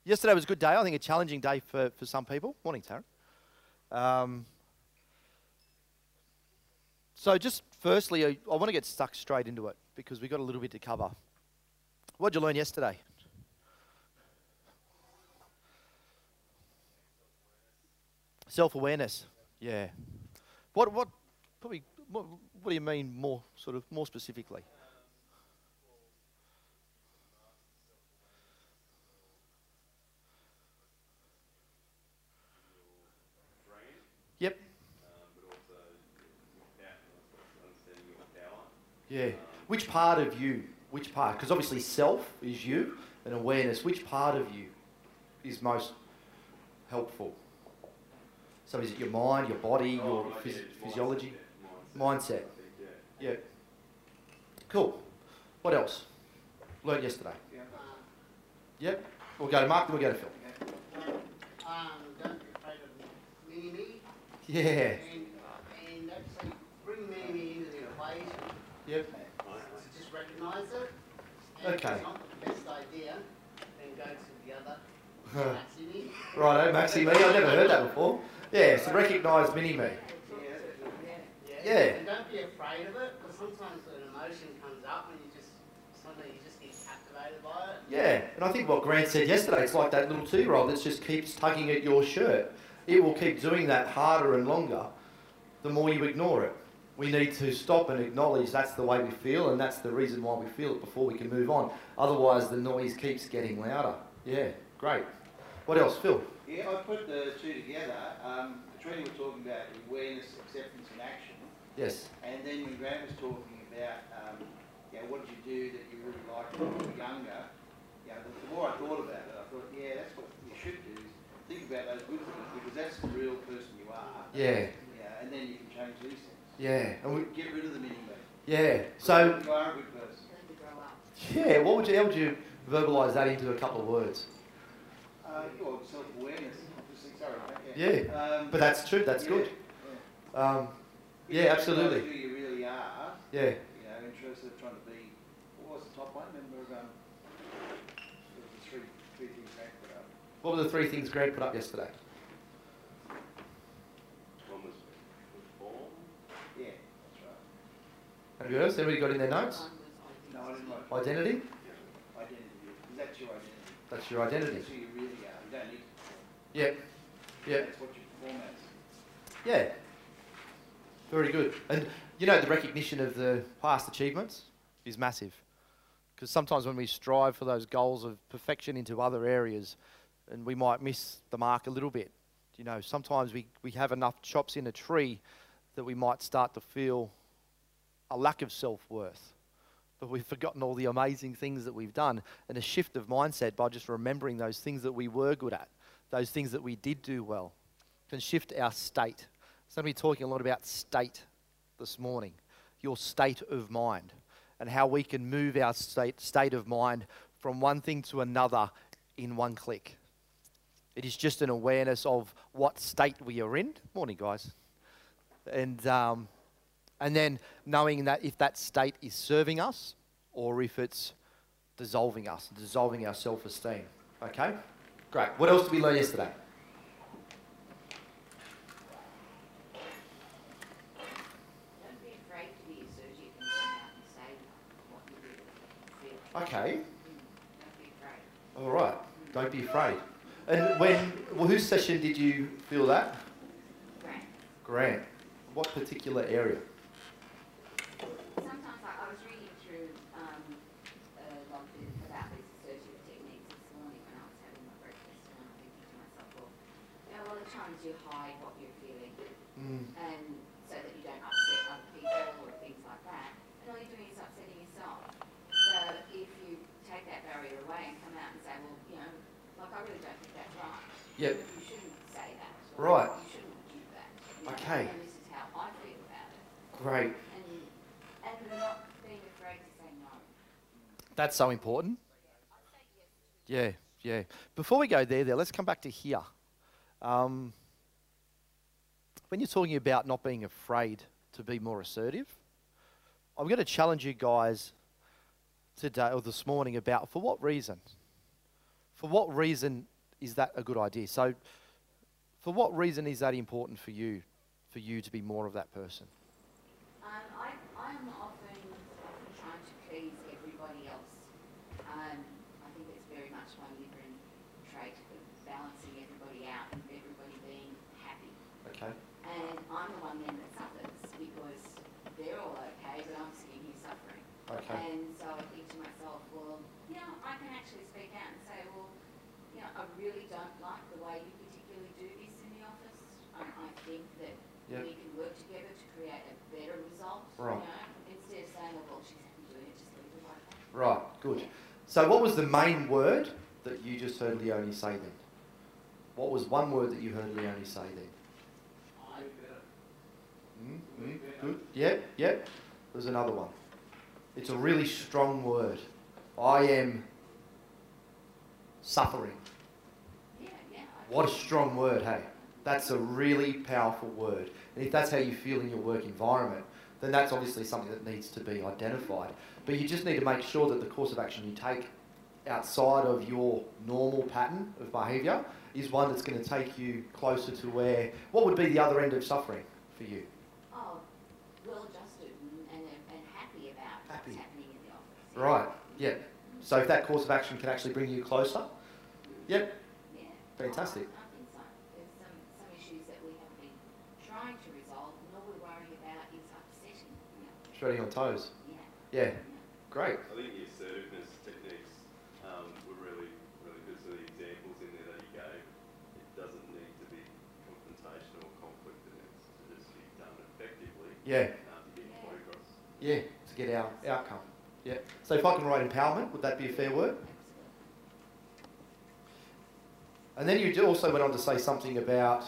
Yesterday was a good day. I think a challenging day for some people. Morning, Taryn. So just firstly, I want to get stuck straight into it because we've got a little bit to cover. What did you learn yesterday? Self-awareness. Yeah. What do you mean more specifically? Yep. Yeah. Which part of you? Which part? Because obviously self is you, and awareness. Which part of you is most helpful? So is it your mind, your body, your physiology? Mindset. Yeah. Cool. What else? Learned yesterday. Yep. We'll go to Mark, then we'll go to Phil. Don't be afraid of mini-me. Yeah. And actually bring mini-me into the equation. Yep. Just recognise it. And Okay. if it's not the best idea, then go to the other. Maxi-me. Righto, Maxi-me. I've never heard that before. Yeah, so recognise mini-me. Yeah. And don't be afraid of it, because sometimes an emotion comes up and suddenly you just get captivated by it. Yeah, and I think what Grant said yesterday, it's like that little 2-year-old that just keeps tugging at your shirt. It will keep doing that harder and longer the more you ignore it. We need to stop and acknowledge that's the way we feel, and that's the reason why we feel it before we can move on. Otherwise, the noise keeps getting louder. Yeah, great. What else, Phil? Yeah, I put the two together. Katrina was talking about awareness, acceptance and action. Yes. And then when Grant was talking about, what did you do that you really liked when you were younger? The more I thought about it, I thought, that's what you should do, is think about those good things, because that's the real person you are. Yeah. And then you can change these things. Yeah. And Get rid of the mini-me. yeah. So, You are a good person. yeah, how would you verbalise that into a couple of words? Self-awareness, obviously, sorry. Yeah, but that's true, that's good. Yeah, absolutely. Who you really are. Yeah. Instead of trying to be, what was the top one? Remember, the three things Grant put up. What were the 3 things Grant put up yesterday? One was form. Yeah, that's right. Anybody else? Anybody got in their notes? No, I didn't like Identity? identity. Because that's your identity. That's your identity. That's who you really are. You don't need to perform. Yep. Yep. That's what you perform as. Yeah. Very good. And the recognition of the past achievements is massive. Because sometimes when we strive for those goals of perfection into other areas, and we might miss the mark a little bit. Sometimes we have enough chops in a tree that we might start to feel a lack of self-worth. But we've forgotten all the amazing things that we've done, and a shift of mindset by just remembering those things that we were good at, those things that we did do well, can shift our state. So I'm going to be talking a lot about state this morning, your state of mind, and how we can move our state of mind from one thing to another in one click. It is just an awareness of what state we are in. Morning, guys. And then knowing that if that state is serving us or if it's dissolving us, dissolving our self-esteem. Okay? Great. What else did we learn yesterday? Don't be afraid to be assertive and come out and say what you really feel. Okay. Don't be afraid. All right. Don't be afraid. And whose session did you feel that? Grant. Grant. What particular area? Sometimes I was reading through a lot about these assertive techniques this morning when I was having my breakfast, and I'm thinking to myself, well, a lot of times you hide what you're feeling, and so that you don't upset other people or things like that. And all you're doing is upsetting yourself. So if you take that barrier away and come out and say, well, I really don't think that's right. Yep. You shouldn't say that. Right. You shouldn't do that. Okay. And this is how I feel about it. Great. And not being afraid to say no. That's so important. Yeah. Before we go there, let's come back to here. When you're talking about not being afraid to be more assertive, I'm going to challenge you guys today or this morning about for what reason? For what reason is that a good idea? So for what reason is that important for you to be more of that person? I'm often trying to please everybody else. I think it's very much my Libran trait of balancing everybody out and everybody being happy. Okay. And I'm the one then that suffers because they're all okay, but I'm sitting here suffering. Okay. And so I think to myself, well, I can actually speak out and say, well, I really don't like the way you particularly do this in the office. I think that we can work together to create a better result. Right. Instead of saying, well, she's happy doing it, just leave it like that. Right, good. So what was the main word that you just heard Leonie say then? What was one word that you heard Leonie say then? Good. Yep. There's another one. It's a really strong word. I am suffering. What a strong word, hey? That's a really powerful word. And if that's how you feel in your work environment, then that's obviously something that needs to be identified. But you just need to make sure that the course of action you take outside of your normal pattern of behaviour is one that's going to take you closer to where... What would be the other end of suffering for you? Oh, well-adjusted and happy about what's happening in the office. Right, yeah. So if that course of action can actually bring you closer? Yep. Yeah. Fantastic. I think so. There's some issues that we have been trying to resolve, and all we're worrying about is upsetting. Treading on toes? Yeah. Yeah. Great. I think the assertiveness techniques were really, really good. So the examples in there that you gave, it doesn't need to be confrontational or conflict, and it's to just be done effectively. Yeah. To get your point across. Yeah, to get our outcome. Yeah. So if I can write empowerment, would that be a fair word? And then you also went on to say something about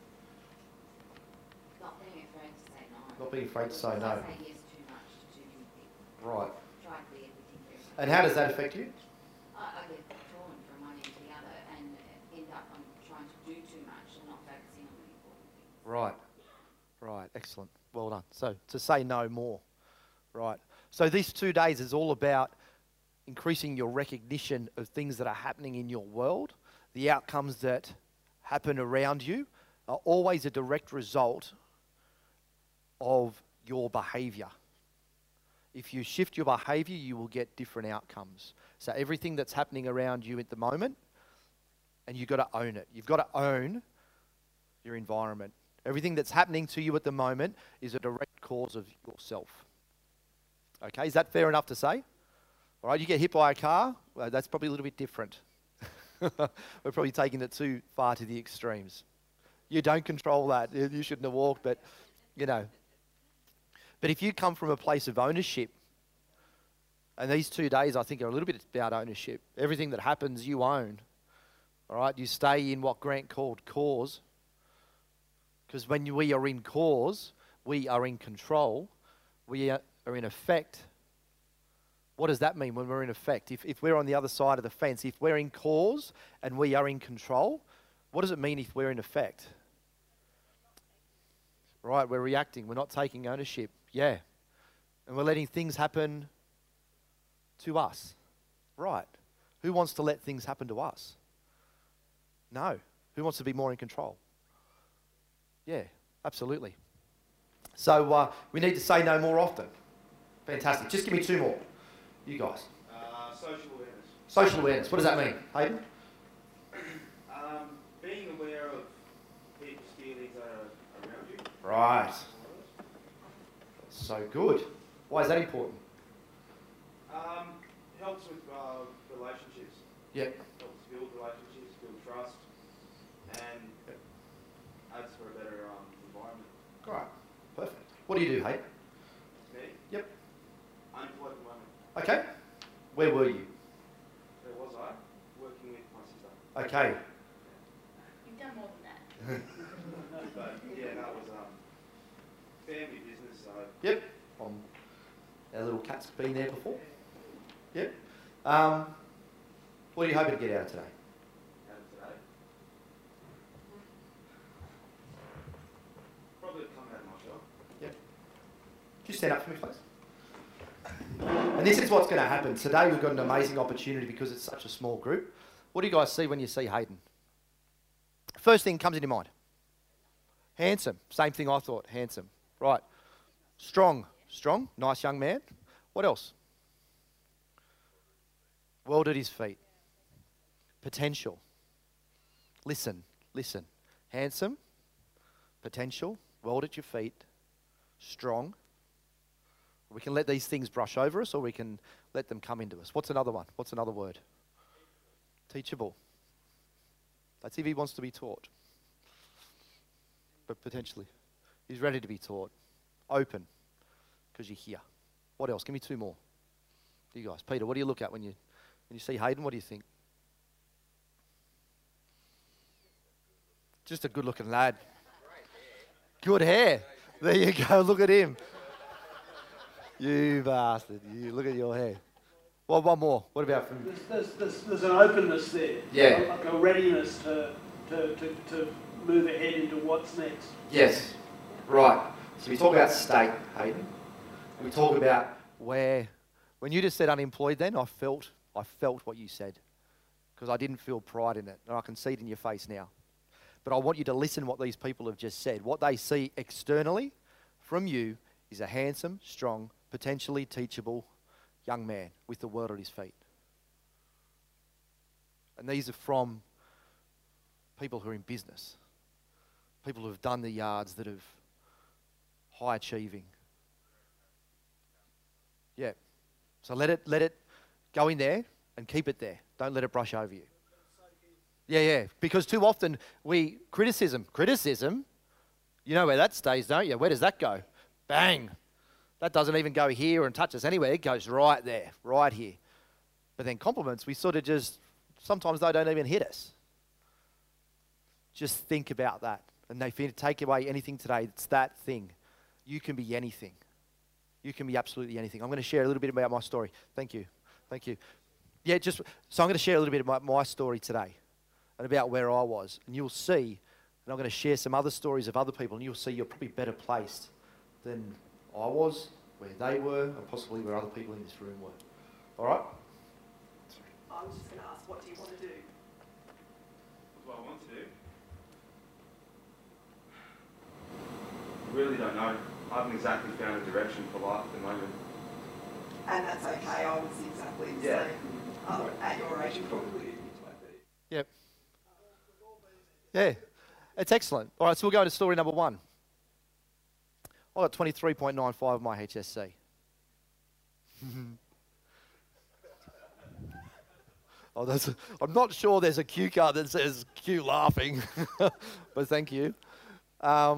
Not being afraid to say no. not being afraid to say no. I say yes too much to too many people. Right. Try to be everything for everyone. And how does that affect you? I get drawn from one end to the other and end up trying to do too much and not focusing on the important things. Right. Right. Excellent. Well done. So to say no more. Right. So these 2 days is all about increasing your recognition of things that are happening in your world. The outcomes that happen around you are always a direct result of your behaviour. If you shift your behaviour, you will get different outcomes. So everything that's happening around you at the moment, and you've got to own it. You've got to own your environment. Everything that's happening to you at the moment is a direct cause of yourself. Okay, is that fair enough to say? All right, you get hit by a car, well, that's probably a little bit different. We're probably taking it too far to the extremes. You don't control that. You shouldn't have walked, but, But if you come from a place of ownership, and these 2 days I think are a little bit about ownership. Everything that happens, you own. All right, you stay in what Grant called cause. Because when we are in cause, we are in control. We are in effect. What does that mean when we're in effect? If we're on the other side of the fence, if we're in cause and we are in control, what does it mean if we're in effect? Right, we're reacting. We're not taking ownership. Yeah. And we're letting things happen to us. Right. Who wants to let things happen to us? No. Who wants to be more in control? Yeah, absolutely. So we need to say no more often. Fantastic. Just give me 2 more. You guys. Social awareness. Social awareness. What does that mean, Hayden? Being aware of people's feelings around you. Right. So good. Why is that important? Helps with relationships. Yep. Helps build relationships, build trust, and adds for a better environment. Right. Perfect. What do you do, Hayden? Me? Yep. Unemployed at the moment. Okay. Where were you? Where was I? Working with my sister. Okay. You've done more than that. But yeah, that was family business. So Yep. Our little cat's been there before. Yep. What are you hoping to get out of today? out of today. Probably come out of my shop. Yep. Could you stand up for me, please? And this is what's going to happen. Today we've got an amazing opportunity because it's such a small group. What do you guys see when you see Hayden? First thing comes into mind. Handsome. Same thing I thought. Handsome. Right. Strong. Strong. Nice young man. What else? World at his feet. Potential. Listen. Listen. Handsome. Potential. World at your feet. Strong. We can let these things brush over us, or we can let them come into us. What's another one? What's another word? Teachable. That's if he wants to be taught. But potentially, he's ready to be taught. Open, because you're here. What else? Give me two more. You guys. Peter, what do you look at when you see Hayden? What do you think? Just a good-looking lad. Good hair. There you go. Look at him. You bastard. You look at your hair. Well, one more. What about from... There's an openness there. Yeah. Like a readiness to move ahead into what's next. Yes. Right. So we talk about state, Hayden. We talk about where... When you just said unemployed then, I felt what you said. Because I didn't feel pride in it. And I can see it in your face now. But I want you to listen to what these people have just said. What they see externally from you is a handsome, strong, potentially teachable young man with the world at his feet. And these are from people who are in business. People who have done the yards, that have high achieving. Yeah. So let it go in there and keep it there. Don't let it brush over you. Yeah. Because too often criticism, you know where that stays, don't you? Where does that go? Bang. That doesn't even go here and touch us anywhere. It goes right there, right here. But then compliments, we sort of just, sometimes they don't even hit us. Just think about that. And if you take away anything today, it's that thing. You can be anything. You can be absolutely anything. I'm going to share a little bit about my story. Thank you. Yeah, so I'm going to share a little bit about my story today and about where I was. And you'll see, and I'm going to share some other stories of other people, and you'll see you're probably better placed than I was, where they were, and possibly where other people in this room were. All right? I was just going to ask, what do you want to do? What do I want to do? I really don't know. I haven't exactly found a direction for life at the moment. And that's okay, I was exactly the Yeah. same. At your age, probably. Yep. Yeah. It's excellent. All right, so we'll go to story number one. I got 23.95 on my HSC. I'm not sure there's a cue card that says cue laughing, but thank you. I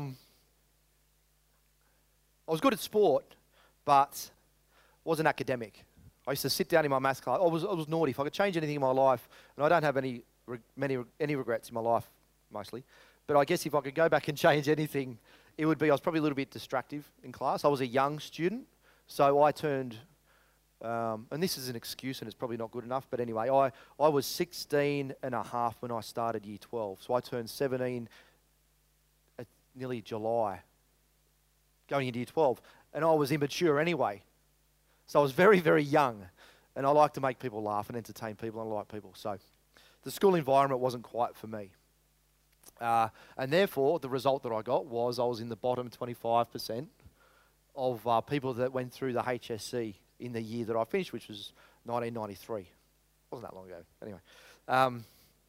was good at sport, but wasn't academic. I used to sit down in my maths class. I was naughty. If I could change anything in my life, and I don't have any regrets in my life, mostly, but I guess if I could go back and change anything, it would be I was probably a little bit distractive in class. I was a young student, so I turned, and this is an excuse and it's probably not good enough, but anyway, I was 16 and a half when I started year 12, so I turned 17 at nearly July, going into year 12, and I was immature anyway. So I was very, very young, and I like to make people laugh and entertain people, and I like people. So the school environment wasn't quite for me. And therefore, the result that I got was I was in the bottom 25% of people that went through the HSC in the year that I finished, which was 1993. Wasn't that long ago. Anyway.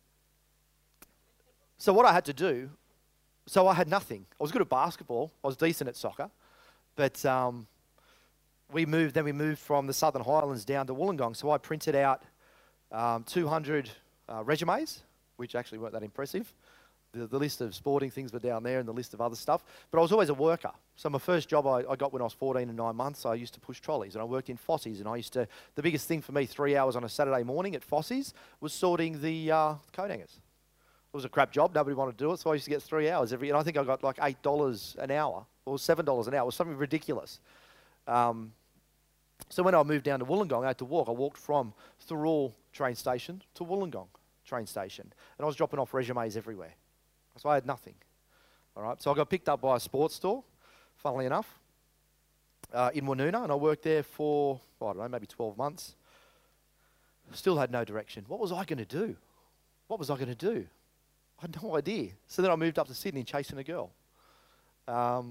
So what I had to do, so I had nothing. I was good at basketball. I was decent at soccer. But we moved from the Southern Highlands down to Wollongong. So I printed out 200 resumes, which actually weren't that impressive. The list of sporting things were down there and the list of other stuff. But I was always a worker. So my first job I got when I was 14 and 9 months, I used to push trolleys. And I worked in Fossies. And the biggest thing for me, 3 hours on a Saturday morning at Fossies, was sorting the coat hangers. It was a crap job. Nobody wanted to do it. So I used to get 3 hours every year. And I think I got like $8 an hour or $7 an hour. It was something ridiculous. So when I moved down to Wollongong, I had to walk. I walked from Thirroul train station to Wollongong train station. And I was dropping off resumes everywhere. So I had nothing. All right. So I got picked up by a sports store, funnily enough, in Woonona. And I worked there for, I don't know, maybe 12 months. Still had no direction. What was I going to do? I had no idea. So then I moved up to Sydney chasing a girl. I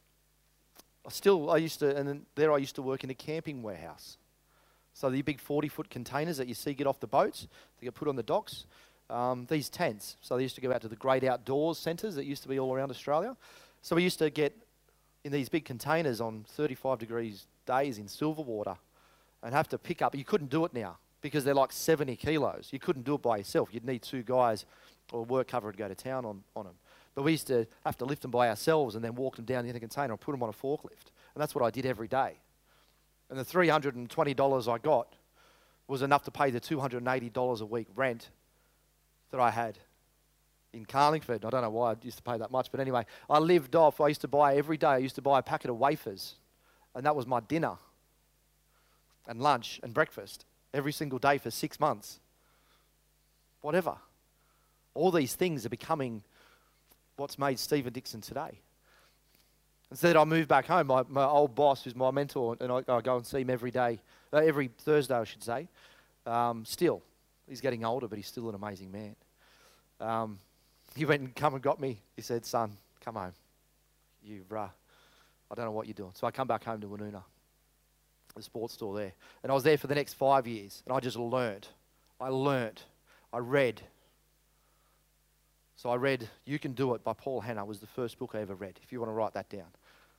used to work in a camping warehouse. So the big 40-foot containers that you see get off the boats, they get put on the docks. These tents, so they used to go out to the great outdoors centres that used to be all around Australia. So we used to get in these big containers on 35 degrees days in Silverwater and have to pick up. You couldn't do it now because they're like 70 kilos. You couldn't do it by yourself. You'd need 2 guys or work cover to go to town on them. But we used to have to lift them by ourselves and then walk them down in the container and put them on a forklift. And that's what I did every day. And the $320 I got was enough to pay the $280 a week rent that I had in Carlingford. I don't know why I used to pay that much, but anyway, I lived off. I used to buy every day. I used to buy a packet of wafers, and that was my dinner and lunch and breakfast every single day for 6 months. Whatever. All these things are becoming what's made Stephen Dixon today. Instead, I moved back home. My old boss, who's my mentor, and I go and see him every day, every Thursday, I should say. Still, he's getting older, but he's still an amazing man. He went and come and got me. He said, "Son, come home. I don't know what you're doing." So I come back home to Woonona, the sports store there. And I was there for the next 5 years, and I just learned. I read. So I read You Can Do It by Paul Hanna. Was the first book I ever read, if you want to write that down.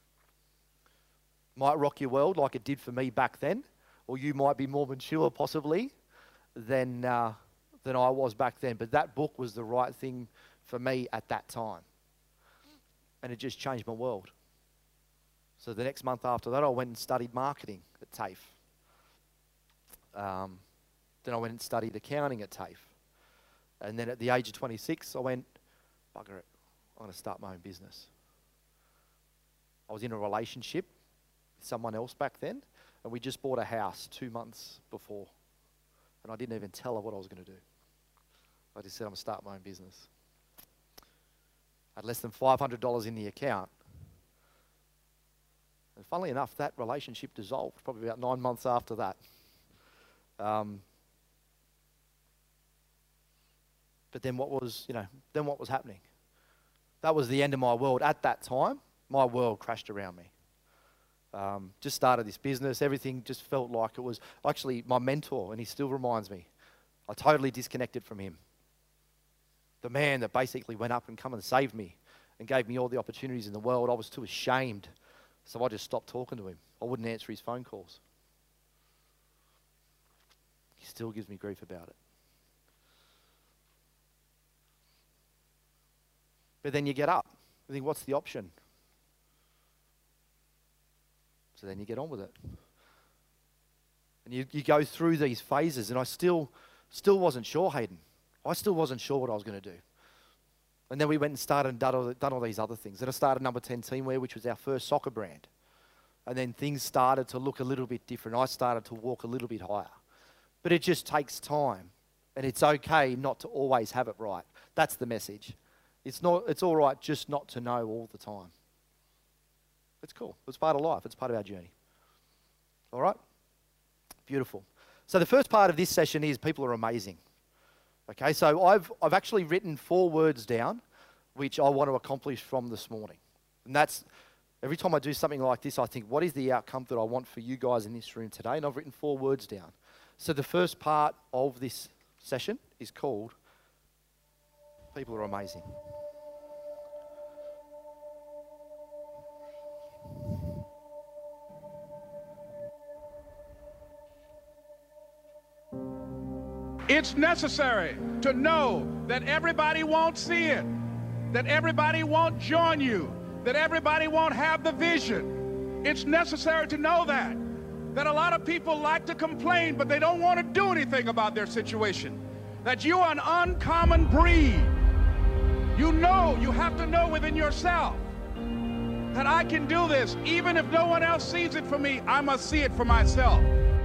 Might rock your world like it did for me back then, or you might be more mature possibly than I was back then. But that book was the right thing for me at that time. And it just changed my world. So the next month after that, I went and studied marketing at TAFE. Then I went and studied accounting at TAFE. And then at the age of 26, I went, bugger it, I'm going to start my own business. I was in a relationship with someone else back then, and we just bought a house 2 months before. And I didn't even tell her what I was going to do. I just said, I'm going to start my own business. I had less than $500 in the account. And funnily enough, that relationship dissolved probably about 9 months after that. But then what was happening? That was the end of my world. At that time, my world crashed around me. Just started this business. Everything just felt like it was actually my mentor, and he still reminds me. I totally disconnected from him. The man that basically went up and come and saved me and gave me all the opportunities in the world. I was too ashamed, so I just stopped talking to him. I wouldn't answer his phone calls. He still gives me grief about it. But then you get up. You think, what's the option? So then you get on with it. And you go through these phases, and I still wasn't sure, Hayden. I still wasn't sure what I was going to do. And then we went and started and done all these other things. Then I started Number 10 Teamwear, which was our first soccer brand. And then things started to look a little bit different. I started to walk a little bit higher. But it just takes time. And it's okay not to always have it right. That's the message. It's all right just not to know all the time. It's cool. It's part of life. It's part of our journey. All right? Beautiful. So the first part of this session is people are amazing. Okay, so I've actually written 4 words down, which I want to accomplish from this morning. And that's, every time I do something like this, I think, what is the outcome that I want for you guys in this room today? And I've written 4 words down. So the first part of this session is called People Are Amazing. It's necessary to know that everybody won't see it, that everybody won't join you, that everybody won't have the vision. It's necessary to know that a lot of people like to complain, but they don't want to do anything about their situation, that you are an uncommon breed. You have to know within yourself that I can do this. Even if no one else sees it for me, I must see it for myself.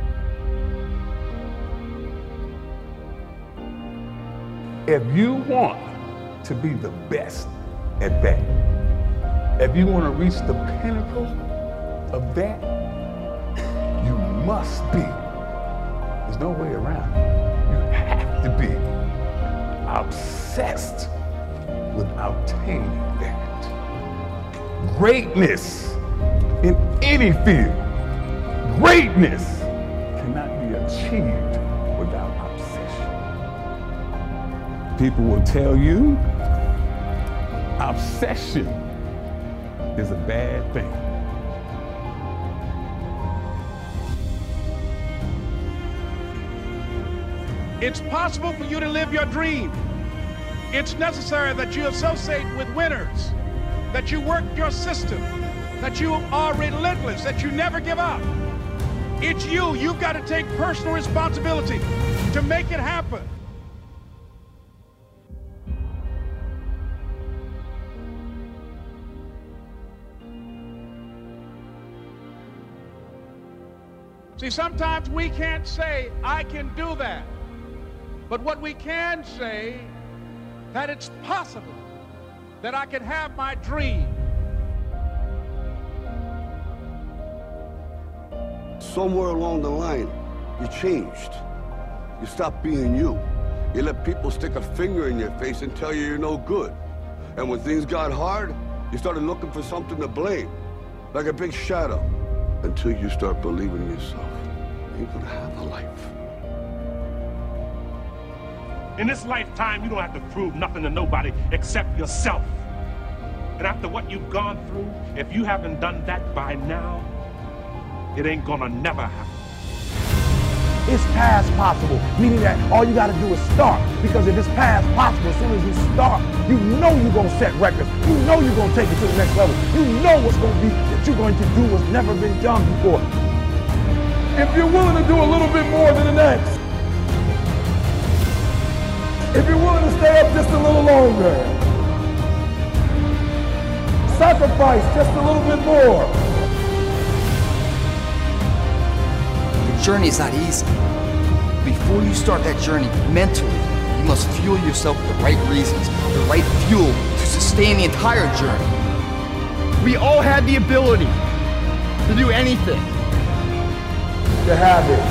If you want to be the best at that, if you want to reach the pinnacle of that, you must be. There's no way around it. You have to be obsessed without attaining that. Greatness in any field, greatness cannot be achieved without obsession. People will tell you obsession is a bad thing. It's possible for you to live your dream. It's necessary that you associate with winners, that you work your system, that you are relentless, that you never give up. It's you. You've got to take personal responsibility to make it happen. See, sometimes we can't say, I can do that. But what we can say, that it's possible that I can have my dream. Somewhere along the line, you changed. You stopped being you. You let people stick a finger in your face and tell you you're no good. And when things got hard, you started looking for something to blame, like a big shadow, until you start believing in yourself. You're gonna have a life. In this lifetime, you don't have to prove nothing to nobody except yourself. And after what you've gone through, if you haven't done that by now, it ain't gonna never happen. It's past possible, meaning that all you gotta do is start. Because if it's past possible, as soon as you start, you know you're gonna set records. You know you're gonna take it to the next level. You know what's gonna be that you're going to do what's never been done before. If you're willing to do a little bit more than the next, if you're willing to stay up just a little longer, sacrifice just a little bit more. The journey is not easy. Before you start that journey mentally, you must fuel yourself with the right reasons, the right fuel to sustain the entire journey. We all have the ability to do anything. To have it.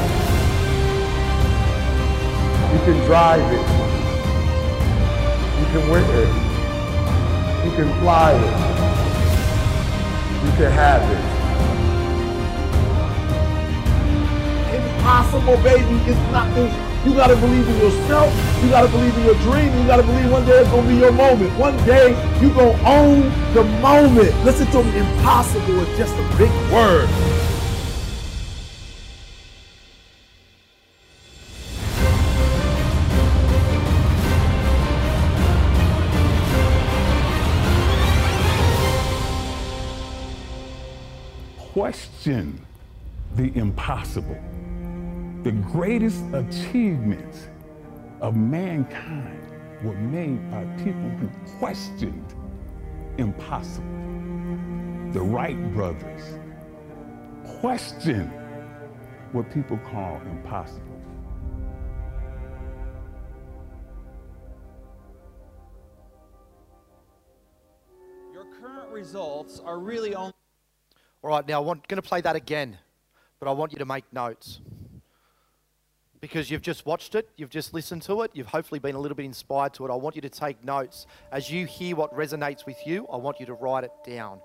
You can drive it. You can win it. You can fly it. You can have it. Impossible, baby. It's nothing. You gotta believe in yourself. You gotta believe in your dream. You gotta believe one day it's gonna be your moment. One day you gonna own the moment. Listen to me. Impossible is just a big word. Question the impossible. The greatest achievements of mankind were made by people who questioned impossible. The Wright brothers questioned what people call impossible. Your current results are really only... All right, now I'm going to play that again, but I want you to make notes. Because you've just watched it, you've just listened to it, you've hopefully been a little bit inspired to it. I want you to take notes. As you hear what resonates with you, I want you to write it down.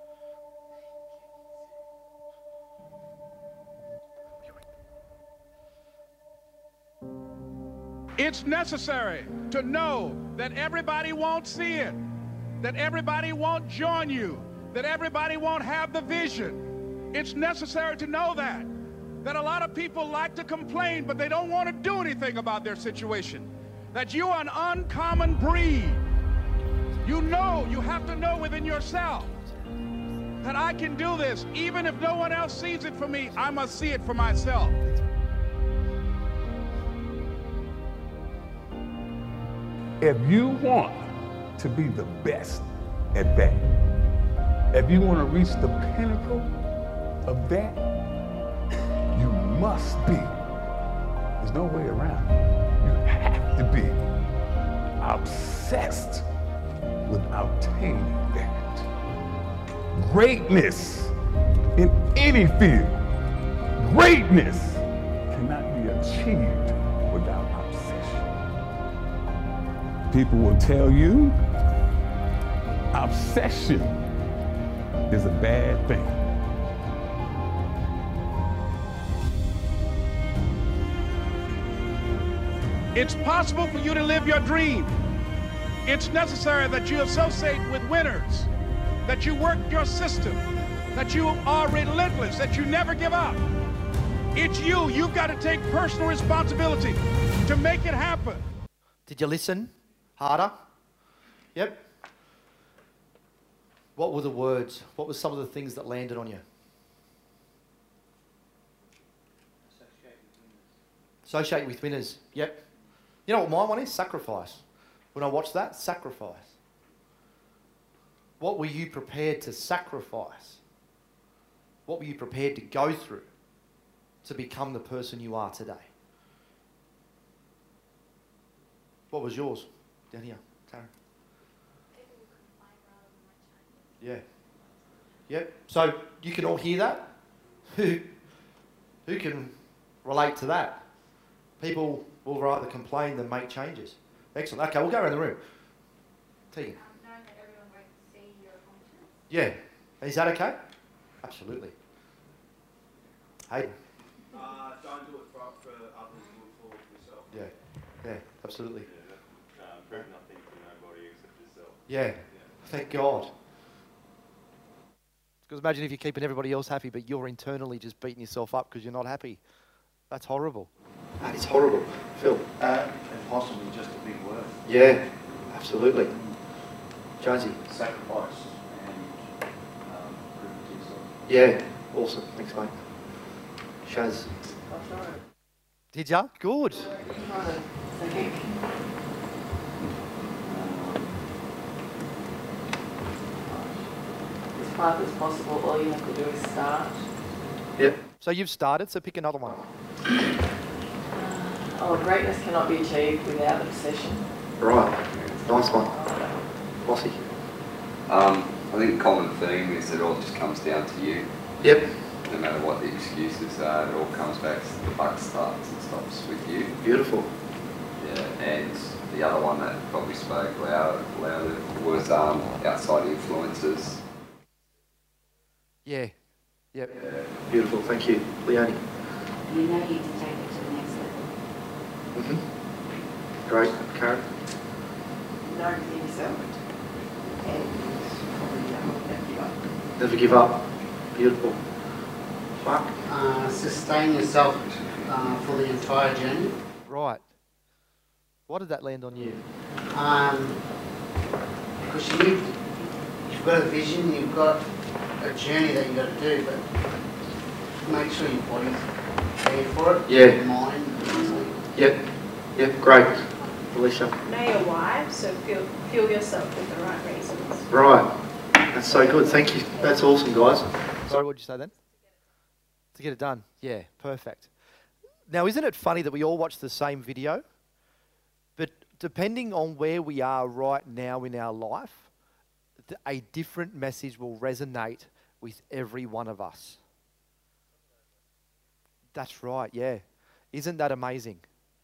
It's necessary to know that everybody won't see it, that everybody won't join you, that everybody won't have the vision. It's necessary to know that a lot of people like to complain, but they don't want to do anything about their situation. That you are an uncommon breed. You know, you have to know within yourself that I can do this. Even if no one else sees it for me, I must see it for myself. If you want to be the best at that, if you want to reach the pinnacle of that, you must be. There's no way around it. You have to be obsessed with obtaining that. Greatness in any field, greatness cannot be achieved without obsession. People will tell you Obsession is a bad thing. It's possible for you to live your dream. It's necessary that you associate with winners, that you work your system, that you are relentless, that you never give up. It's you. You've got to take personal responsibility to make it happen. Did you listen harder? Yep. What were the words? What were some of the things that landed on you? Associate with winners. Yep. You know what my one is? Sacrifice. When I watched that, sacrifice. What were you prepared to sacrifice? What were you prepared to go through to become the person you are today? What was yours? Down here, Tara. Yeah. Yep. So you can all hear that? Who can relate to that? People will rather complain than make changes. Excellent. Okay, we'll go around the room. Tegan. Knowing that everyone won't see your accomplishments. Yeah. Is that okay? Absolutely. Hayden. Don't do it for others, do it for yourself. Yeah. Yeah, absolutely. Yeah, prove nothing to nobody except yourself. Yeah. Thank God. Because imagine if you're keeping everybody else happy, but you're internally just beating yourself up because you're not happy. That's horrible. That is horrible. Phil? And possibly just a big word. Yeah, absolutely. Jonesy? Sacrifice and prove it to yourself. Yeah, awesome. Thanks, mate. Shaz? Did ya? Good. As far as possible, all you have to do is start. Yep. So you've started, so pick another one. Greatness cannot be achieved without obsession. Right. Nice one. Bossy? I think the common theme is that it all just comes down to you. Yep. No matter what the excuses are, it all comes back, the buck starts and stops with you. Beautiful. Yeah, and the other one that probably spoke louder was outside influences. Yeah. Yep. Yeah. Beautiful. Thank you. Leonie? You know you can take it to the next level. Mm-hmm. Great. Karen? Know everything yourself. And probably never give up. Never give up. Beautiful. Mark? Sustain yourself for the entire journey. Right. Why did that land on you? Because you've got a vision, you've got a journey that you've got to do, but make sure your body's there for it. Yeah. Your mind. Yep. Yep. Great. Alicia? Know your why, so fuel yourself with the right reasons. Right. That's so good. Thank you. That's awesome, guys. Sorry, what did you say then? To get it done. Yeah, perfect. Now, isn't it funny that we all watch the same video? But depending on where we are right now in our life, a different message will resonate with every one of us. That's right, yeah. Isn't that amazing?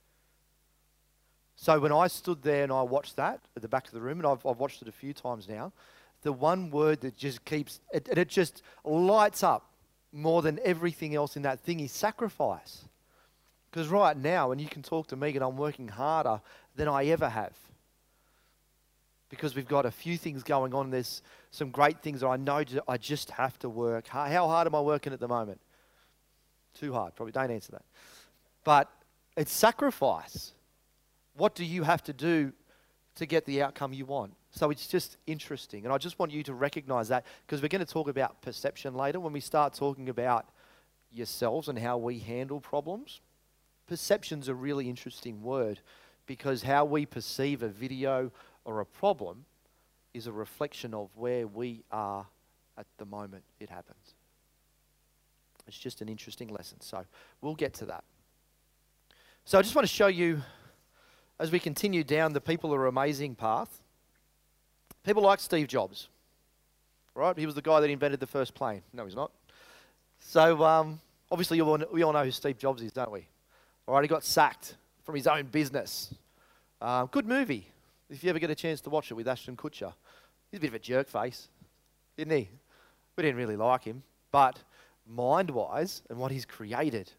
So when I stood there and I watched that at the back of the room, and I've watched it a few times now, the one word that just keeps, it just lights up more than everything else in that thing is sacrifice. Because right now, and you can talk to me, and I'm working harder than I ever have. Because we've got a few things going on. There's some great things that I know I just have to work hard. How hard am I working at the moment? Too hard, probably. Don't answer that. But it's sacrifice. What do you have to do to get the outcome you want? So it's just interesting. And I just want you to recognize that, because we're going to talk about perception later when we start talking about yourselves and how we handle problems. Perception's a really interesting word, because how we perceive a video or a problem is a reflection of where we are at the moment it happens. It's just an interesting lesson. So we'll get to that. So I just want to show you, as we continue down the people are amazing path, people like Steve Jobs, right? He was the guy that invented the first plane. No, he's not. So obviously we all know who Steve Jobs is, don't we? All right, he got sacked from his own business. Good movie, if you ever get a chance to watch it, with Ashton Kutcher. He's a bit of a jerk face, isn't he? We didn't really like him. But mind-wise and what he's created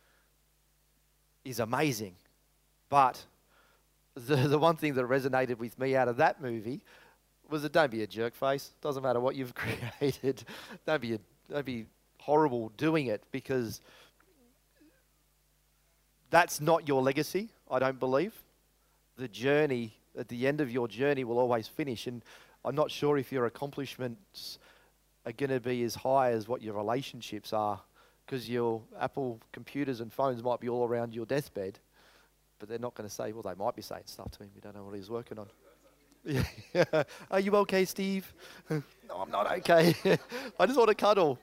is amazing. But the one thing that resonated with me out of that movie was that don't be a jerk face. Doesn't matter what you've created. Don't be horrible doing it, because that's not your legacy, I don't believe. The journey, at the end of your journey, will always finish. And I'm not sure if your accomplishments are going to be as high as what your relationships are, because your Apple computers and phones might be all around your deathbed, but they're not going to say, well, they might be saying stuff to him. We don't know what he's working on. Yeah. Are you okay, Steve? No, I'm not okay. I just want to cuddle.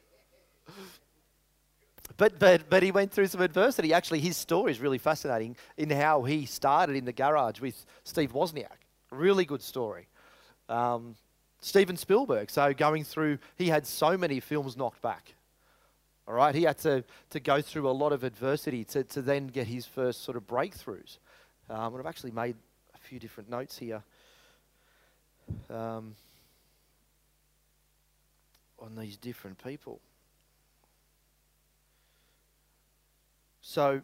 But he went through some adversity. Actually, his story is really fascinating in how he started in the garage with Steve Wozniak. Really good story. Steven Spielberg. So going through, he had so many films knocked back. All right, he had to go through a lot of adversity to then get his first sort of breakthroughs. And I've actually made a few different notes here on these different people. So,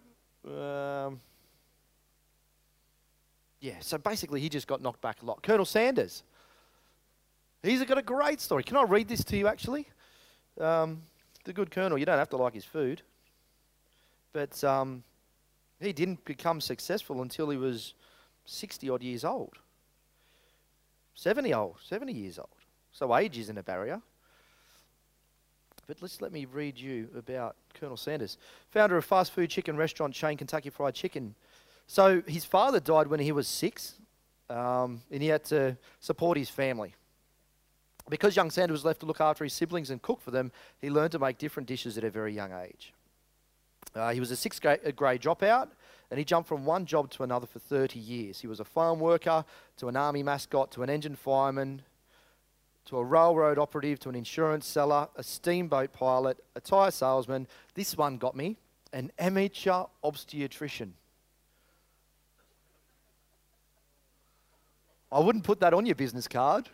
so basically he just got knocked back a lot. Colonel Sanders, he's got a great story. Can I read this to you, actually? The good colonel, you don't have to like his food, but he didn't become successful until he was 60-odd years old. 70 years old. So age isn't a barrier. But let me read you about Colonel Sanders, founder of fast food chicken restaurant chain Kentucky Fried Chicken. So his father died when he was 6, and he had to support his family. Because young Sanders was left to look after his siblings and cook for them, he learned to make different dishes at a very young age. He was a 6th grade dropout, and he jumped from one job to another for 30 years. He was a farm worker, to an army mascot, to an engine fireman, to a railroad operative, to an insurance seller, a steamboat pilot, a tyre salesman. This one got me, an amateur obstetrician. I wouldn't put that on your business card.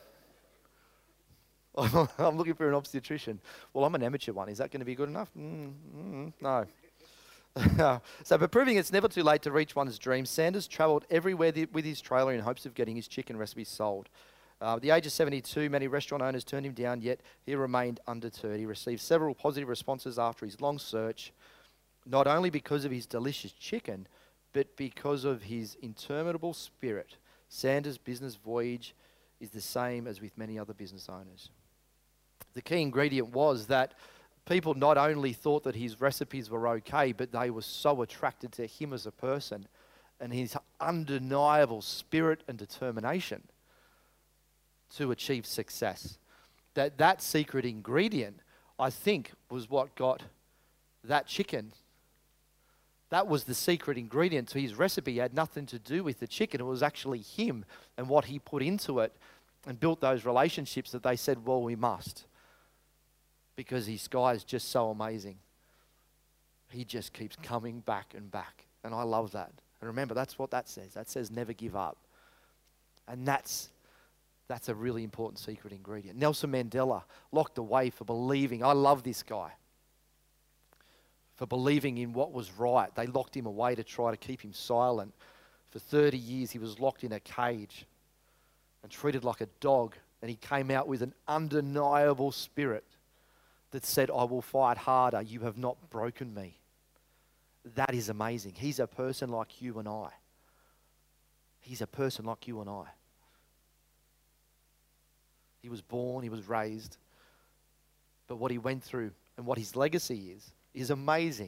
I'm looking for an obstetrician. Well, I'm an amateur one. Is that going to be good enough? No. So, but proving it's never too late to reach one's dreams, Sanders travelled everywhere with his trailer in hopes of getting his chicken recipes sold. At the age of 72, many restaurant owners turned him down, yet he remained undeterred. He received several positive responses after his long search, not only because of his delicious chicken, but because of his interminable spirit. Sanders' business voyage is the same as with many other business owners. The key ingredient was that people not only thought that his recipes were okay, but they were so attracted to him as a person and his undeniable spirit and determination to achieve success. That secret ingredient, I think, was what got that chicken. That was the secret ingredient to his recipe. It had nothing to do with the chicken. It was actually him and what he put into it and built those relationships that they said, well, we must. Because his guy is just so amazing. He just keeps coming back and back. And I love that. And remember, that's what that says. That says never give up. And that's a really important secret ingredient. Nelson Mandela locked away for believing. I love this guy. For believing in what was right. They locked him away to try to keep him silent. For 30 years, he was locked in a cage and treated like a dog. And he came out with an undeniable spirit that said, I will fight harder. You have not broken me. That is amazing. He's a person like you and I. He's a person like you and I. He was born, he was raised, but what he went through and what his legacy is amazing.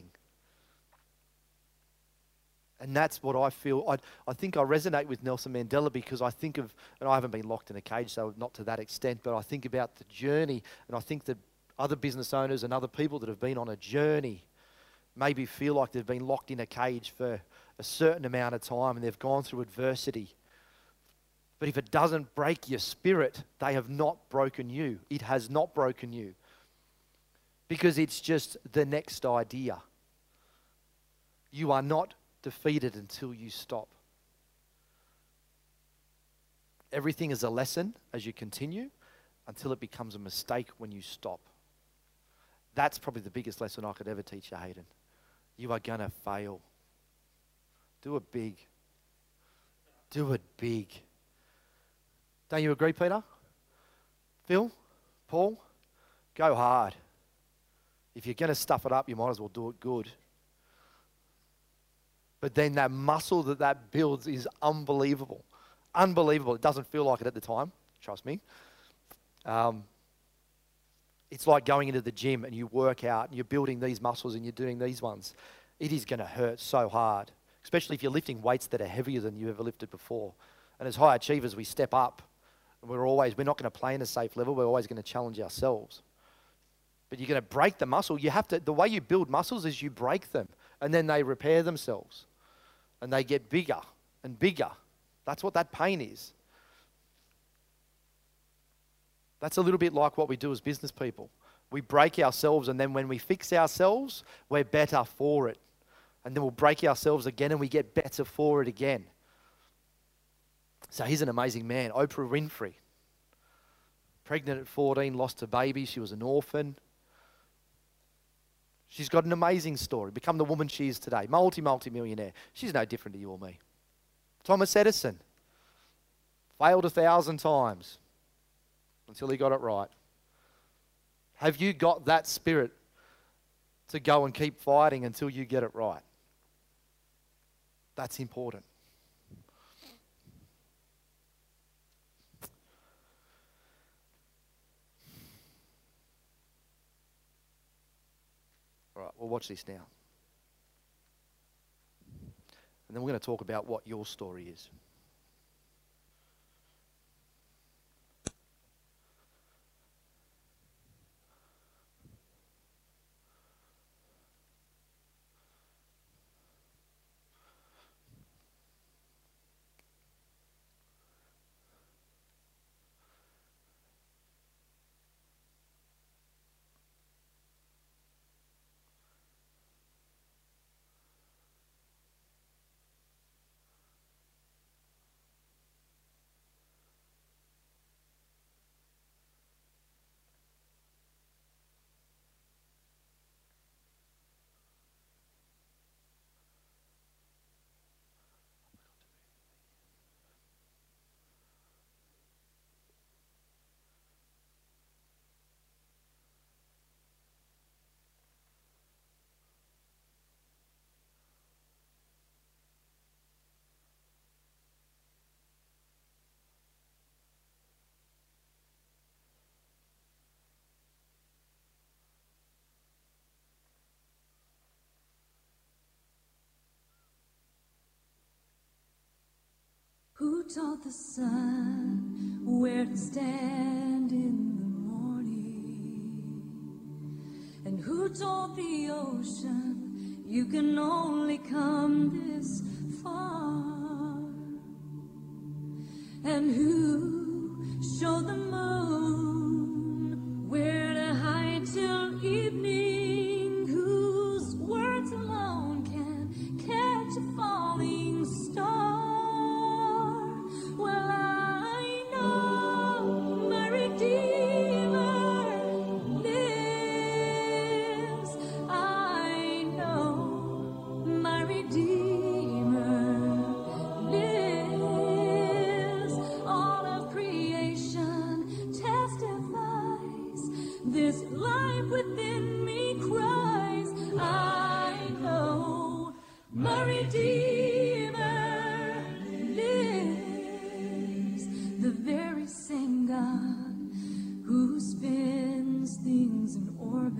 And that's what I feel. I think I resonate with Nelson Mandela because I think of, and I haven't been locked in a cage, so not to that extent, but I think about the journey, and I think that other business owners and other people that have been on a journey maybe feel like they've been locked in a cage for a certain amount of time and they've gone through adversity. But if it doesn't break your spirit, they have not broken you. It has not broken you. Because it's just the next idea. You are not defeated until you stop. Everything is a lesson as you continue until it becomes a mistake when you stop. That's probably the biggest lesson I could ever teach you, Hayden. You are going to fail. Do it big. Do it big. Don't you agree, Peter? Phil? Paul? Go hard. If you're going to stuff it up, you might as well do it good. But then that muscle that builds is unbelievable. Unbelievable. It doesn't feel like it at the time, trust me. It's like going into the gym and you work out and you're building these muscles and you're doing these ones. It is going to hurt so hard, especially if you're lifting weights that are heavier than you ever lifted before. And as high achievers, we step up. And we're not going to play in a safe level. We're always going to challenge ourselves. But you're going to break the muscle. The way you build muscles is you break them and then they repair themselves and they get bigger and bigger. That's what that pain is. That's a little bit like what we do as business people. We break ourselves, and then when we fix ourselves, we're better for it. And then we'll break ourselves again and we get better for it again. So he's an amazing man. Oprah Winfrey. Pregnant at 14, lost a baby. She was an orphan. She's got an amazing story. Become the woman she is today. Multi-millionaire. She's no different to you or me. Thomas Edison. Failed 1,000 times until he got it right. Have you got that spirit to go and keep fighting until you get it right? That's important. All right, well, watch this now. And then we're going to talk about what your story is. Who taught the sun where to stand in the morning? And who told the ocean you can only come this far? And who showed the moon where to hide till evening? Whose words alone can catch a falling star? Well, I know my Redeemer lives. I know my Redeemer lives. All of creation testifies. This life within me cries. I know my Redeemer lives. The very same God who spins things in orbit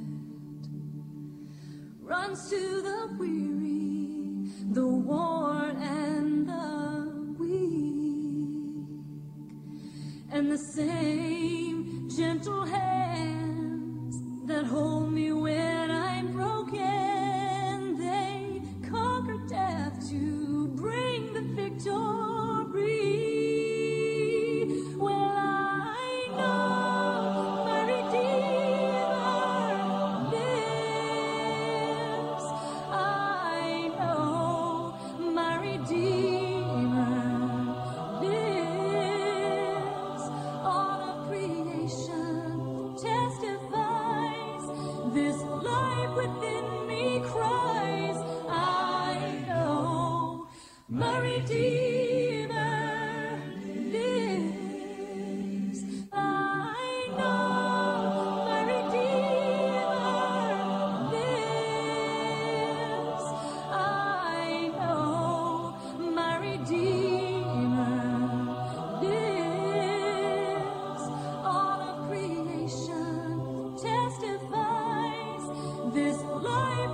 runs to the weary, the worn and the weak, and the same gentle hands that hold me when I'm broken, they conquer death to bring the victory. Well, I know my Redeemer lives. I know my Redeemer lives.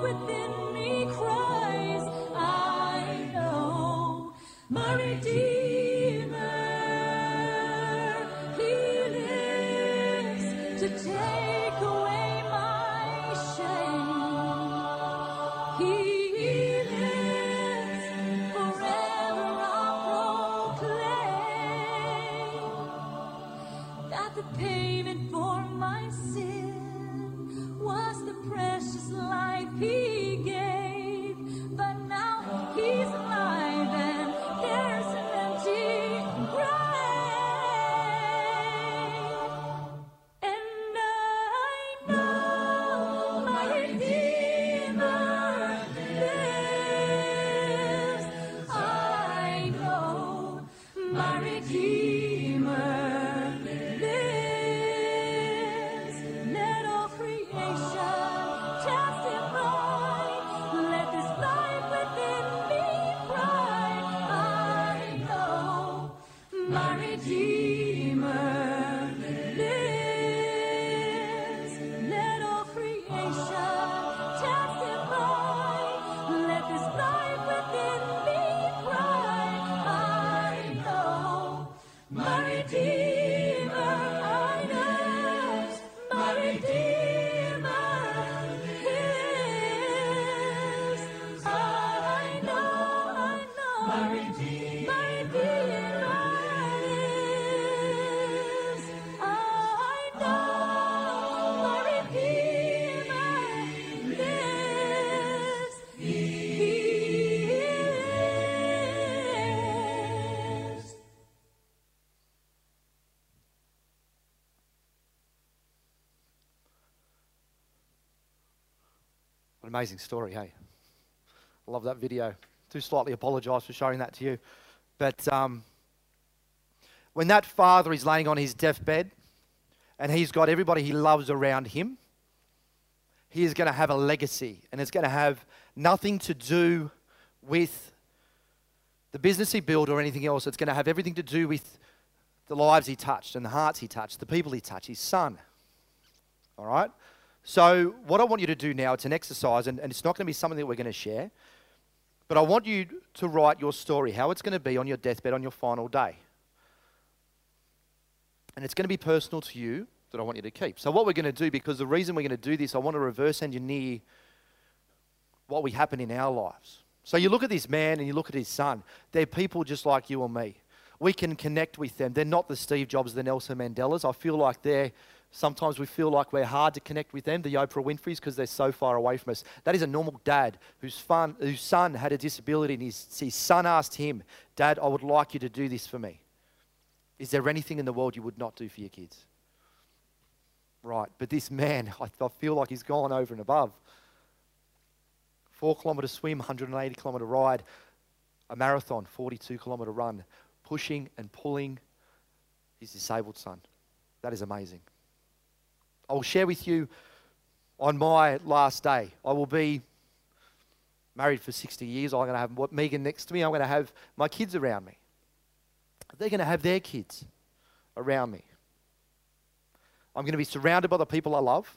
within me cries, I know my Redeemer, He lives to take away my shame. He lives forever. I'll proclaim that the payment for my sin was the precious life He gave, but now He's alive and there's an empty grave. And I know my Redeemer lives. I know my Redeemer lives. Let all creation testify. Let this life within me cry. I know my Redeemer lives. Let all creation testify. Let this life within me cry. I know my Redeemer. I know my Redeemer lives. I know my Redeemer lives. I know my Redeemer lives. He lives. What an amazing story, hey? I love that video. Do slightly apologise for showing that to you. But when that father is laying on his deathbed and he's got everybody he loves around him, he is going to have a legacy, and it's going to have nothing to do with the business he built or anything else. It's going to have everything to do with the lives he touched and the hearts he touched, the people he touched, his son. All right? So what I want you to do now, it's an exercise, and it's not going to be something that we're going to share, but I want you to write your story, how it's going to be on your deathbed on your final day. And it's going to be personal to you that I want you to keep. So what we're going to do, because the reason we're going to do this, I want to reverse engineer what we happen in our lives. So you look at this man and you look at his son. They're people just like you or me. We can connect with them. They're not the Steve Jobs, the Nelson Mandelas. I feel like sometimes we feel like we're hard to connect with them, the Oprah Winfreys, because they're so far away from us. That is a normal dad whose son had a disability, and his son asked him, Dad, I would like you to do this for me. Is there anything in the world you would not do for your kids? Right, but this man, I feel like he's gone over and above. 4-kilometre swim, 180-kilometre ride, a marathon, 42-kilometre run, pushing and pulling his disabled son. That is amazing. I will share with you on my last day. I will be married for 60 years. I'm going to have Megan next to me. I'm going to have my kids around me. They're going to have their kids around me. I'm going to be surrounded by the people I love.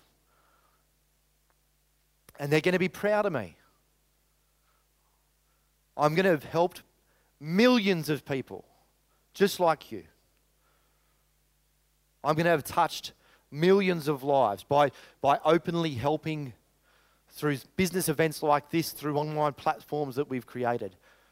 And they're going to be proud of me. I'm going to have helped millions of people just like you. I'm going to have touched millions of lives by openly helping through business events like this, through online platforms that we've created.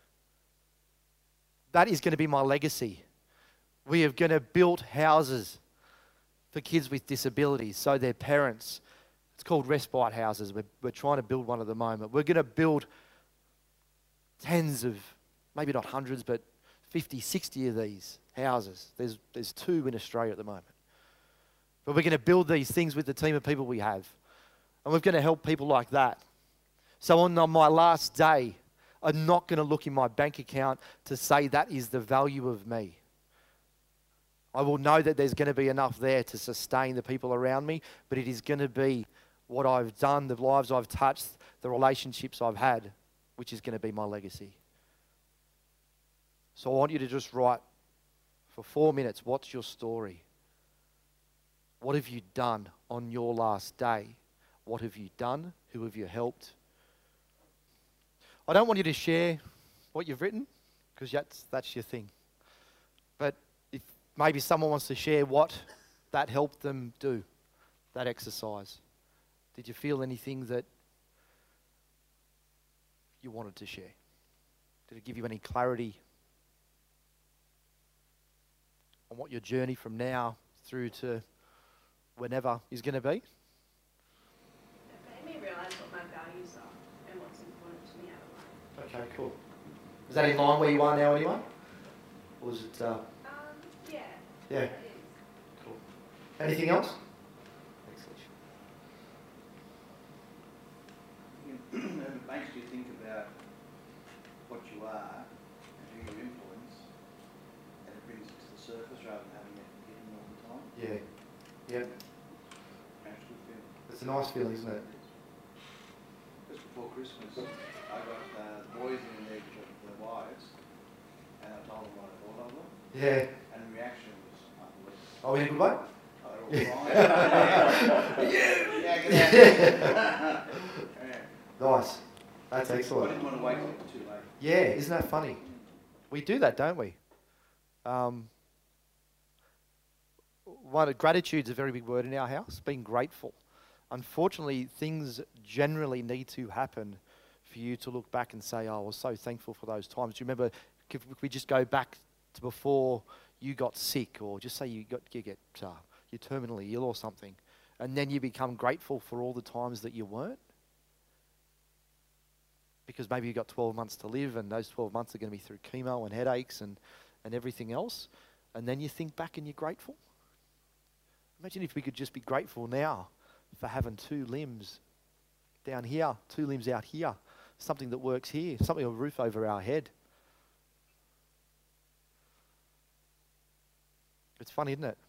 That is going to be my legacy. We are going to build houses for kids with disabilities, so their parents, it's called respite houses. We're trying to build one at the moment. We're going to build tens of, maybe not hundreds, but 50, 60 of these houses. There's 2 in Australia at the moment. But we're going to build these things with the team of people we have. And we're going to help people like that. So on my last day, I'm not going to look in my bank account to say that is the value of me. I will know that there's going to be enough there to sustain the people around me, but it is going to be what I've done, the lives I've touched, the relationships I've had, which is going to be my legacy. So I want you to just write for 4 minutes, what's your story? What have you done on your last day? What have you done? Who have you helped? I don't want you to share what you've written, because that's your thing. But if maybe someone wants to share what that helped them do, that exercise. Did you feel anything that you wanted to share? Did it give you any clarity on what your journey from now through to whenever is going to be? It made me realise what my values are and what's important to me out of life. Okay, cool. Is that in line where you are now anyway? Or is it... Yeah. Yeah. Cool. Anything else? It makes you think about what you are and who you influence, and it brings it to the surface rather than having it hidden all the time. Yeah. Yep. That's a good feeling. It's a nice feeling, isn't it? Just before Christmas, I got the boys in there, the wives, and I told them what I thought of them. Yeah. And the reaction was unbelievable. Oh, in a good way? Oh, they're all crying. Yeah, get out. Yeah. Nice. That's excellent. I didn't want to wait till it was too late. Yeah, isn't that funny? We do that, don't we? Gratitude's a very big word in our house, being grateful. Unfortunately, things generally need to happen for you to look back and say, oh, I was so thankful for those times. Do you remember, if we just go back to before you got sick, or just say you're terminally ill or something, and then you become grateful for all the times that you weren't? Because maybe you've got 12 months to live, and those 12 months are going to be through chemo and headaches and everything else, and then you think back and you're grateful. Imagine if we could just be grateful now for having 2 limbs down here, 2 limbs out here, something that works here, something, a roof over our head. It's funny, isn't it?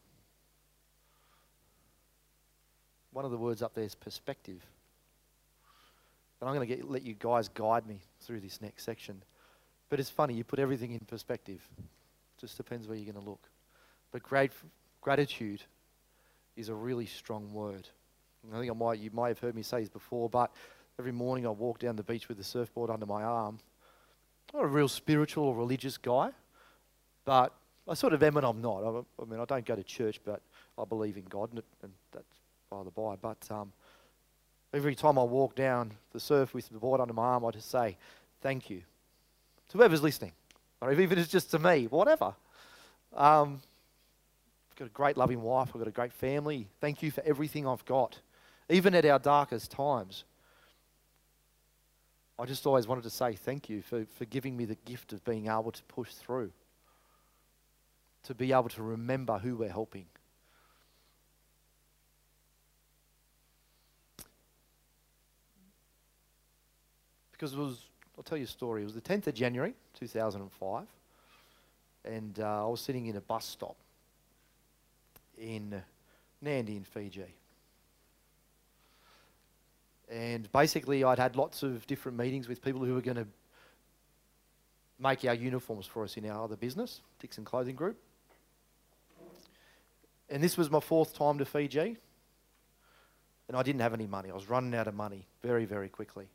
One of the words up there is perspective. And I'm going to let you guys guide me through this next section. But it's funny, you put everything in perspective. Just depends where you're going to look. But gratitude is a really strong word. I think you might have heard me say this before, but every morning I walk down the beach with the surfboard under my arm. I'm not a real spiritual or religious guy, but I sort of am and I'm not. I mean, I don't go to church, but I believe in God, and that's by the by. But every time I walk down the surf with the board under my arm, I just say, thank you to whoever's listening, or even if it's just to me, whatever. I've got a great loving wife. I've got a great family. Thank you for everything I've got, even at our darkest times. I just always wanted to say thank you for giving me the gift of being able to push through, to be able to remember who we're helping. Because I'll tell you a story. It was the 10th of January, 2005, and I was sitting in a bus stop in Nandi in Fiji. And basically I'd had lots of different meetings with people who were going to make our uniforms for us in our other business, Dixon Clothing Group. And this was my 4th time to Fiji, and I didn't have any money. I was running out of money very, very quickly.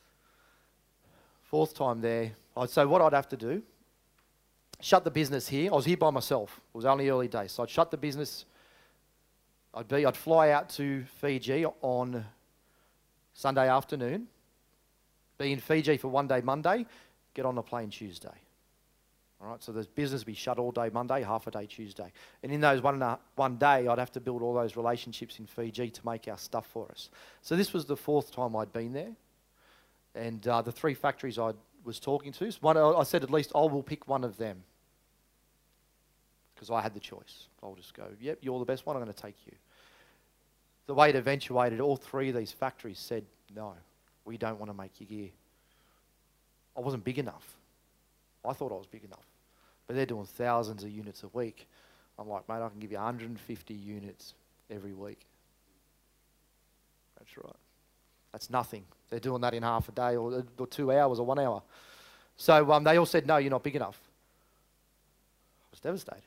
4th time there, so what I'd have to do, shut the business here. I was here by myself. It was only early days. So I'd shut the business. I'd fly out to Fiji on Sunday afternoon, be in Fiji for one day Monday, get on the plane Tuesday. All right, so the business would be shut all day Monday, half a day Tuesday. And in those one day, I'd have to build all those relationships in Fiji to make our stuff for us. So this was the 4th time I'd been there. And the 3 factories I was talking to, I said at least I will pick one of them, because I had the choice. I'll just go, yep, you're the best one, I'm going to take you. The way it eventuated, all 3 of these factories said, no, we don't want to make your gear. I wasn't big enough. I thought I was big enough. But they're doing thousands of units a week. I'm like, mate, I can give you 150 units every week. That's right. That's nothing. They're doing that in half a day or 2 hours or 1 hour. So they all said, no, you're not big enough. I was devastated.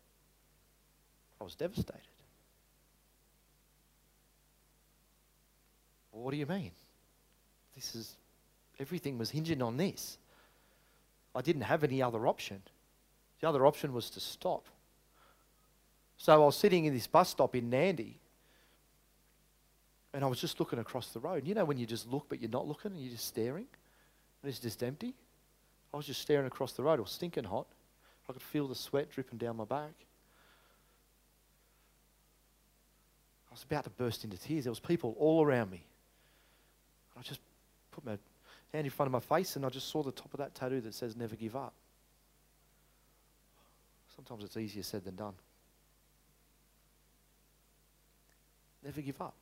I was devastated. Well, what do you mean? This is Everything was hinging on this. I didn't have any other option. The other option was to stop. So I was sitting in this bus stop in Nandi, and I was just looking across the road. You know when you just look but you're not looking and you're just staring? And it's just empty? I was just staring across the road. It was stinking hot. I could feel the sweat dripping down my back. I was about to burst into tears. There was people all around me. I just put my hand in front of my face and I just saw the top of that tattoo that says never give up. Sometimes it's easier said than done. Never give up.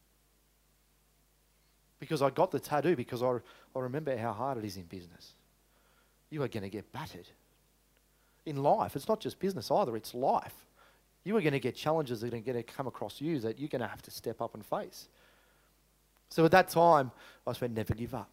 Because I got the tattoo because I remember how hard it is in business. You are going to get battered. In life, it's not just business either, it's life. You are going to get challenges that are going to come across you that you're going to have to step up and face. So at that time, I just went, never give up.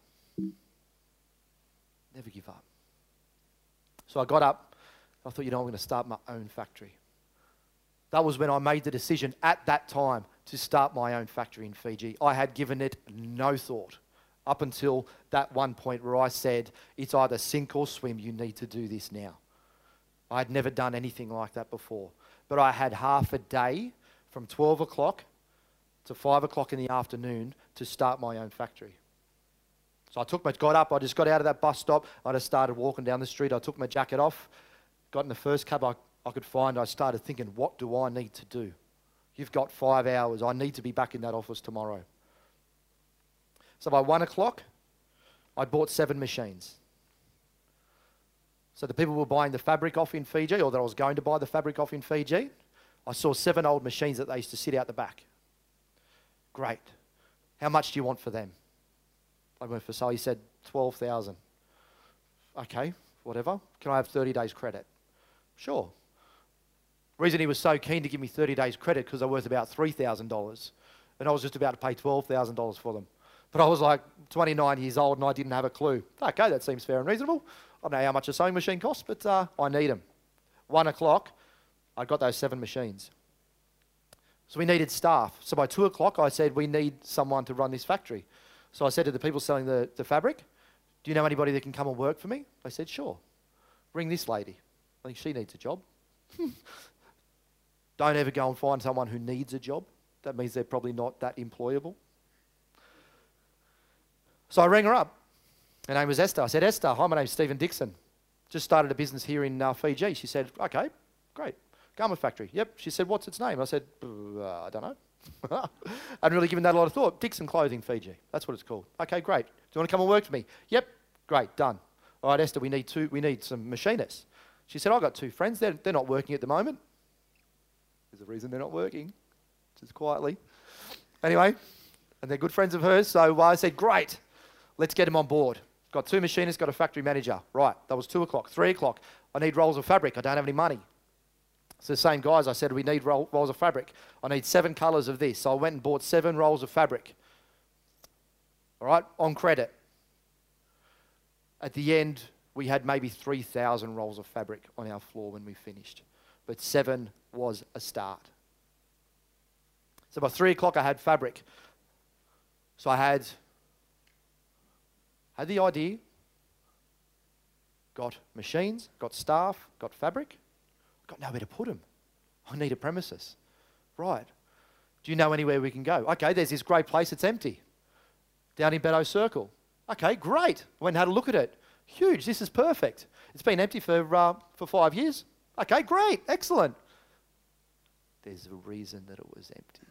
Never give up. So I got up, I thought, I'm going to start my own factory. That was when I made the decision at that time to start my own factory in Fiji. I had given it no thought up until that one point where I said, it's either sink or swim, you need to do this now. I had never done anything like that before. But I had half a day from 12 o'clock to 5 o'clock in the afternoon to start my own factory. So I just got out of that bus stop, I just started walking down the street, I took my jacket off, got in the first cab I could find, I started thinking, what do I need to do? You've got 5 hours, I need to be back in that office tomorrow. So by 1 o'clock, I bought 7 machines. So the people were buying the fabric off in Fiji, or that I was going to buy the fabric off in Fiji, I saw 7 old machines that they used to sit out the back. Great. How much do you want for them? I went for sale. He said 12,000. Okay, whatever. Can I have 30 days credit? Sure. The reason he was so keen to give me 30 days credit because they're worth about $3,000, and I was just about to pay $12,000 for them. But I was like 29 years old and I didn't have a clue. Okay, that seems fair and reasonable. I don't know how much a sewing machine costs, but I need them. 1 o'clock, I got those 7 machines. So we needed staff. So by 2 o'clock, I said, we need someone to run this factory. So I said to the people selling the fabric, do you know anybody that can come and work for me? They said, sure. Bring this lady. I think she needs a job. Don't ever go and find someone who needs a job. That means they're probably not that employable. So I rang her up. Her name was Esther. I said, Esther, hi, my name's Stephen Dixon. Just started a business here in Fiji. She said, okay, great. Garment factory. Yep. She said, what's its name? I said, I don't know. I hadn't really given that a lot of thought. Dixon Clothing Fiji. That's what it's called. Okay, great. Do you want to come and work for me? Yep. Great, done. All right, Esther, we need some machinists. She said, I've got 2 friends. They're not working at the moment. There's a reason they're not working, just quietly. Anyway, and they're good friends of hers. So I said, great, let's get them on board. Got 2 machinists, got a factory manager. Right, that was 2 o'clock. 3 o'clock, I need rolls of fabric. I don't have any money. So the same guys, I said, we need rolls of fabric. I need 7 colours of this. So I went and bought 7 rolls of fabric. All right, on credit. At the end, we had maybe 3,000 rolls of fabric on our floor when we finished. But 7 was a start. So by 3 o'clock, I had fabric. So I had the idea, got machines, got staff, got fabric, got nowhere to put them. I need a premises. Right. Do you know anywhere we can go? Okay, there's this great place, it's empty. Down in Beddoe Circle. Okay, great. I went and had a look at it. Huge, this is perfect. It's been empty for 5 years. Okay, great, excellent. There's a reason that it was empty.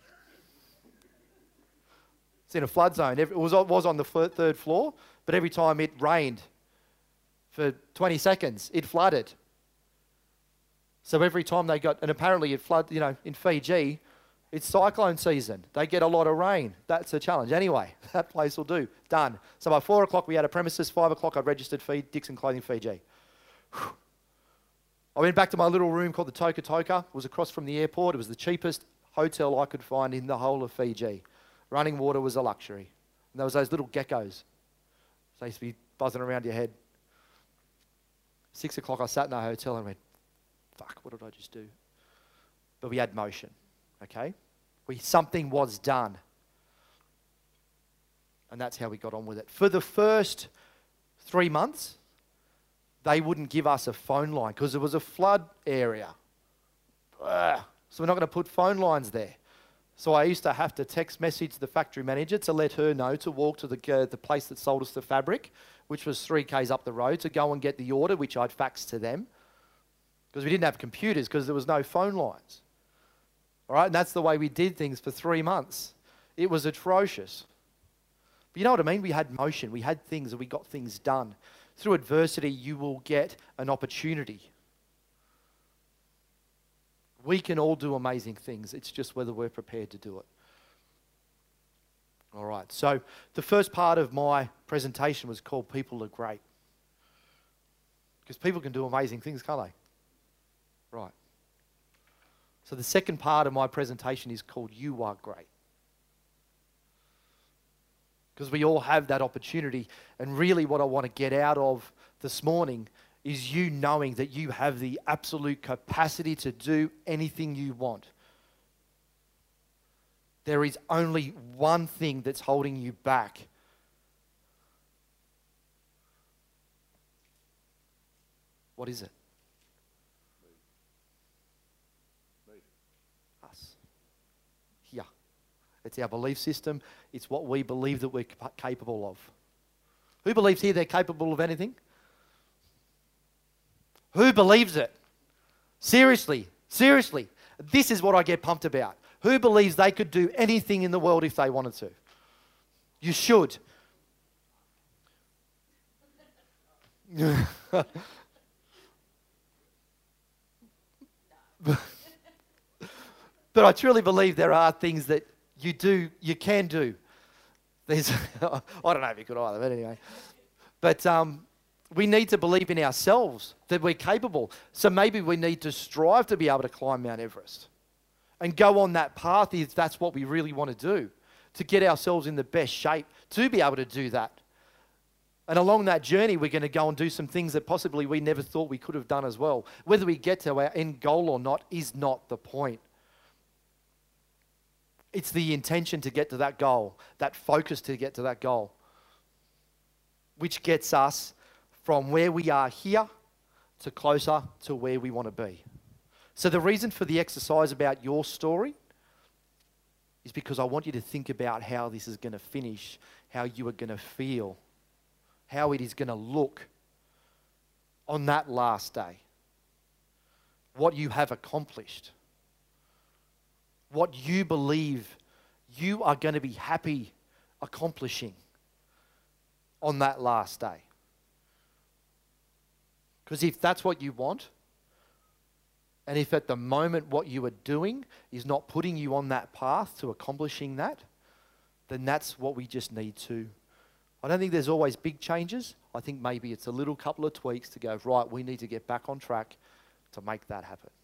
It's in a flood zone. It was on the 3rd floor, but every time it rained for 20 seconds, it flooded. So every time they got, and apparently it flooded, in Fiji, it's cyclone season. They get a lot of rain. That's a challenge. Anyway, that place will do. Done. So by 4 o'clock, we had a premises. 5 o'clock, I registered Dixon Clothing Fiji. Whew. I went back to my little room called the Toka Toka. It was across from the airport. It was the cheapest hotel I could find in the whole of Fiji. Running water was a luxury. And there was those little geckos. They used to be buzzing around your head. 6 o'clock, I sat in a hotel and went, fuck, what did I just do? But we had motion, okay? Something was done. And that's how we got on with it. For the first 3 months, they wouldn't give us a phone line because it was a flood area. Ugh. So we're not going to put phone lines there. So I used to have to text message the factory manager to let her know to walk to the place that sold us the fabric, which was 3 k's up the road, to go and get the order, which I'd fax to them. Because we didn't have computers, because there was no phone lines. All right, and that's the way we did things for 3 months. It was atrocious. But you know what I mean? We had motion, we had things, and we got things done. Through adversity, you will get an opportunity. We can all do amazing things. It's just whether we're prepared to do it. All right, so the first part of my presentation was called People Are Great. Because people can do amazing things, can't they? Right. So the second part of my presentation is called You Are Great. Because we all have that opportunity. And really what I want to get out of this morning is you knowing that you have the absolute capacity to do anything you want. There is only one thing that's holding you back. What is it? Us. Here. It's our belief system. It's what we believe that we're capable of. Who believes here they're capable of anything? Who believes it? Seriously, seriously. This is what I get pumped about. Who believes they could do anything in the world if they wanted to? You should. But I truly believe there are things that you can do. There's, I don't know if you could either, but anyway. But we need to believe in ourselves that we're capable. So maybe we need to strive to be able to climb Mount Everest and go on that path if that's what we really want to do, to get ourselves in the best shape to be able to do that. And along that journey, we're going to go and do some things that possibly we never thought we could have done as well. Whether we get to our end goal or not is not the point. It's the intention to get to that goal, that focus to get to that goal, which gets us from where we are here to closer to where we want to be. So the reason for the exercise about your story is because I want you to think about how this is going to finish, how you are going to feel, how it is going to look on that last day, what you have accomplished, what you believe you are going to be happy accomplishing on that last day. Because if that's what you want, and if at the moment what you are doing is not putting you on that path to accomplishing that, then that's what we just need to. I don't think there's always big changes. I think maybe it's a little couple of tweaks to go, right, we need to get back on track to make that happen.